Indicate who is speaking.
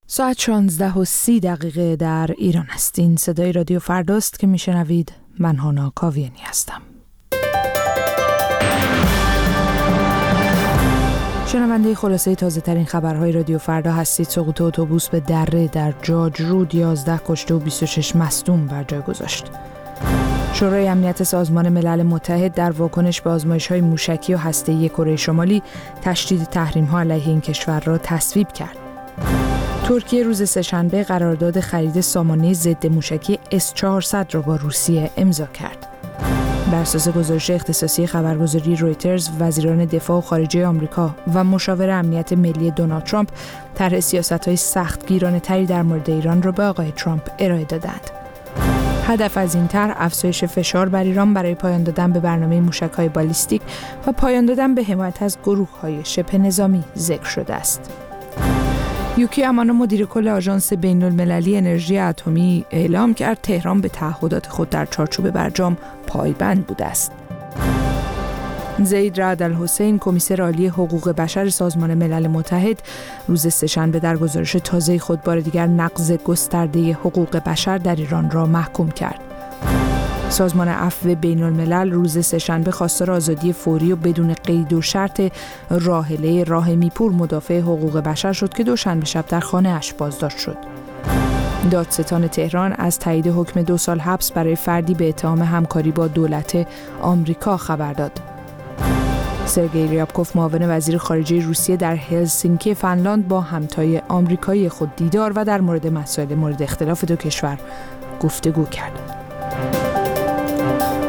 Speaker 1: ساعت 16:30 در ایران است. این صدای رادیو فرداست که میشنوید. من هانا کاویانی هستم. شنونده خلاصه تازه ترین خبرهای رادیو فردا هستید. سقوط اتوبوس به دره در جاج رود 11 کشته و 26 مصدوم بر جای گذاشت. شورای امنیت سازمان ملل متحد در واکنش به آزمایش‌های موشکی و هسته‌ای کره شمالی تشدید تحریم‌ها علیه این کشور را تصویب کرد. ترکیه روز سه‌شنبه قرارداد خرید سامانه ضد موشکی S-400 را با روسیه امضا کرد. بر اساس گزارش اختصاصی خبرگزاری رویترز، وزیران دفاع و خارجه آمریکا و مشاور امنیت ملی دونالد ترامپ طرح سیاست‌های سختگیرانه‌تری در مورد ایران را به آقای ترامپ ارائه دادند. هدف از این طرح افزایش فشار بر ایران برای پایان دادن به برنامه موشک‌های بالیستیک و پایان دادن به حمایت از گروه‌های شبه نظامی ذکر شده است. یوکی امانو مدیر کل آژانس بین‌المللی انرژی اتمی اعلام کرد تهران به تعهدات خود در چارچوب برجام پایبند بوده است. زید رعد الحسین کمیسر عالی حقوق بشر سازمان ملل متحد روز سه‌شنبه در گزارش تازه خود بار دیگر نقض گسترده حقوق بشر در ایران را محکوم کرد. سازمان عفو بین‌الملل روز سه‌شنبه خواستار آزادی فوری و بدون قید و شرط راحله راحمی پور مدافع حقوق بشر شد که دوشنبه شب در خانه‌اش بازداشت شد. دادستان تهران از تایید حکم 2 سال حبس برای فردی به اتهام همکاری با دولت آمریکا خبر داد. سرگئی ریابکوف معاون وزیر خارجه روسیه در هلسینکی فنلاند با همتای آمریکایی خود دیدار و در مورد مسائل مورد اختلاف دو کشور گفتگو کرد.